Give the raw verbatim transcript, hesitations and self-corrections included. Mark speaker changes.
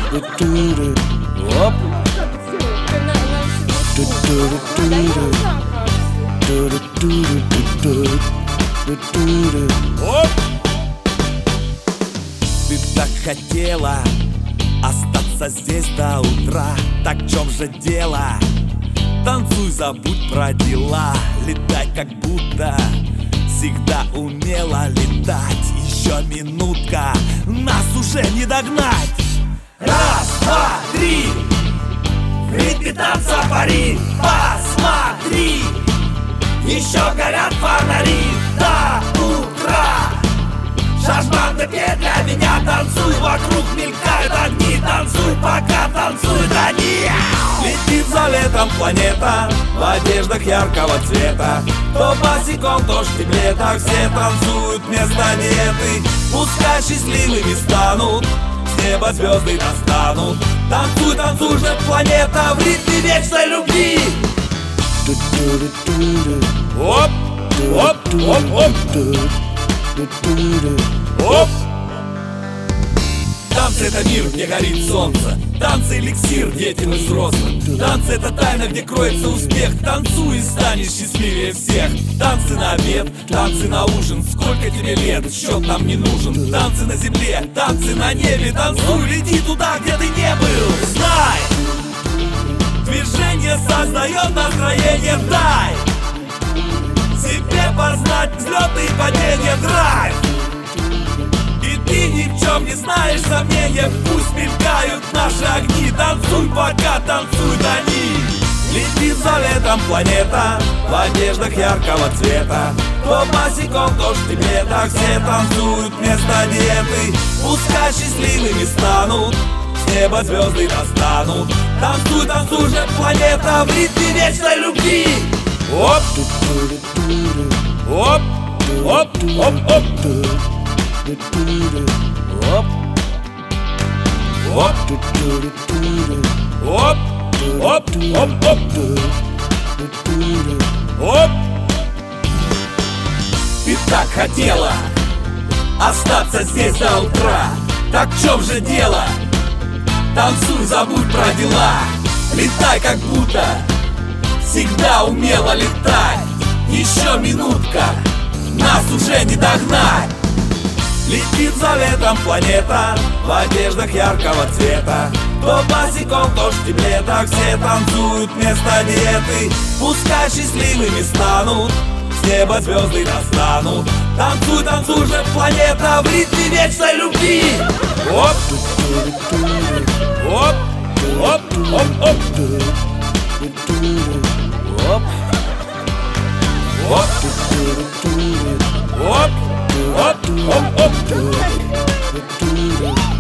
Speaker 1: Оп. Оп. Ты так хотела остаться здесь до утра. Так в чем же дело? Танцуй, забудь про дела. Летай, как будто всегда умела летать. Еще минутка, нас уже не догнать. Раз, два, три. В ритме танца пари. Посмотри, еще горят фонари до утра. Шашбанды петь для меня. Танцуй, вокруг мелькают огни. Танцуй, пока танцуют они. Летит за летом планета в одеждах яркого цвета. То босиком, то в тепле. Так все танцуют вместо диеты. Пускай счастливыми станут, с неба звезды достанут. Танцуй, танцуй же, планета, в ритме вечной любви. Оп, оп, оп, оп. Оп. Танцы — это мир, где горит солнце. Танцы — эликсир детям и взрослым. Танцы — это тайна, где кроется успех. Танцуй и станешь счастливее всех. Танцы на обед, танцы на ужин. Сколько тебе лет, счет нам не нужен. Танцы на земле, танцы на небе. Танцуй, лети туда, где ты не был. Знай, движение создает настроение. Дай себе познать взлеты и падения. Драйв. И ты ни в чем не знаешь сомнения. Пусть мелькают наши огни. Танцуй, пока танцуют они. Летит за летом планета в одеждах яркого цвета. То босиком, то в тепле. Так все танцуют вместо диеты. Пускай счастливыми станут, с неба звезды достанут. Танцуй, танцуй же, планета, в ритме вечной любви. Оп. Оп. Оп. Оп. Оп. Оп. Оп. Оп. Оп. Оп. Оп. Оп. Ты так хотела остаться здесь до утра. Так в чем же дело? Танцуй, забудь про дела. Летай, как будто всегда умела летать. Еще минутка, нас уже не догнать. Летит за летом планета в одеждах яркого цвета. То босиком, то в тепле. Так все танцуют вместо диеты. Пускай счастливыми станут, с неба звезды достанут. Танцуй, танцуй же, планета, в ритме вечной любви. Оп. Оп. Оп. Оп. Оп. Оп. Оп. Оп. Оп. Оп. Оп.